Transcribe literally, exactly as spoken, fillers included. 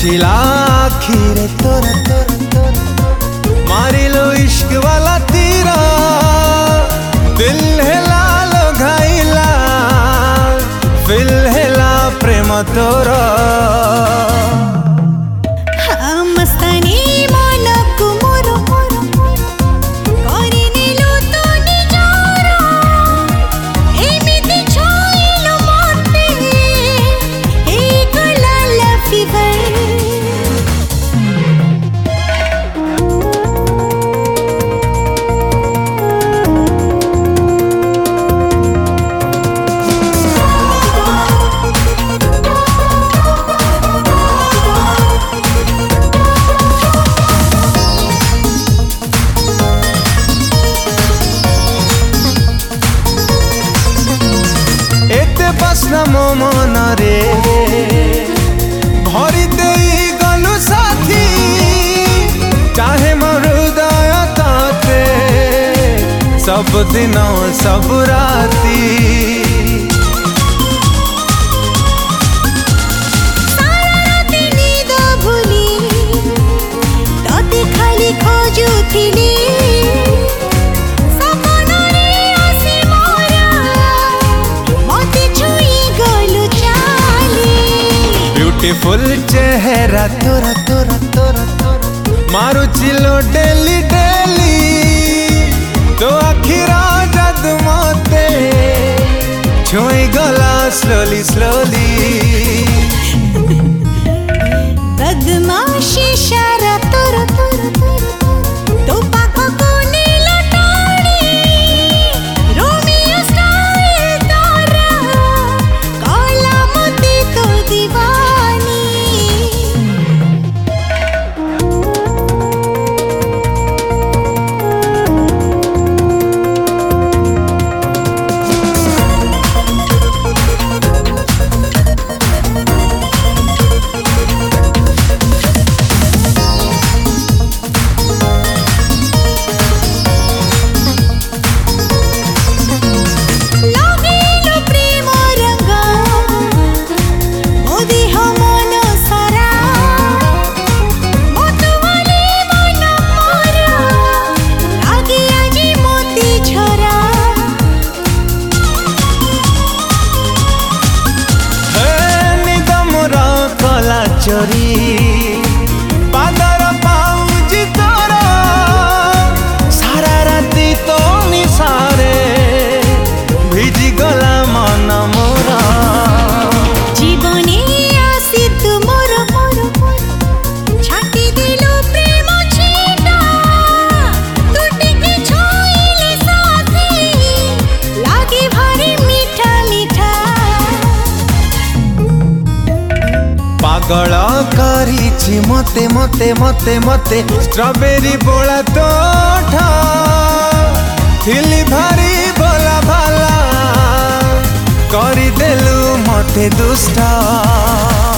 छिला आखिरे तोरा तोरा तोरा मारिलो इश्क वाला तीरा दिल हेला लो घाइला फिल हेला प्रेम तोरा मस्तानी मनकु मोरो करिनेलो तो निजरा एमिति छोइलो मते ए गलाला फीवर प्रश्न मो मन रे भरी देई गलु साथी चाहे मोर हृदय ताते सब दिन सब राती सारा राती नींद भूली तोते खाली खोजुथिली ब्यूटीफुल चेहरा तोरा तोरा तोरा तोरा मारू चिलो डेली डेली तो आखिरा जद मते छुई गला स्लोली स्लोली बदमाशी इशारा तोरा तोरा तोरा तो पाखो कोने लटाड़ी रोमियो स्टाइल तोरा काला मोती तो दीवानी चोरी पादर पाउजी तोरा सारा राती तो निसारे भिजी गला मन मोरा जीवने आसी तू मोर मोर छाटी दिलो प्रेम छीटा टूटी के छोइले साथी लागे भारी मीठा मीठा पागल करिछि मते मते मते मते स्ट्रॉबेरी बोला तोठा थिली भारी भोला भाला करी देलु मते दुष्टा।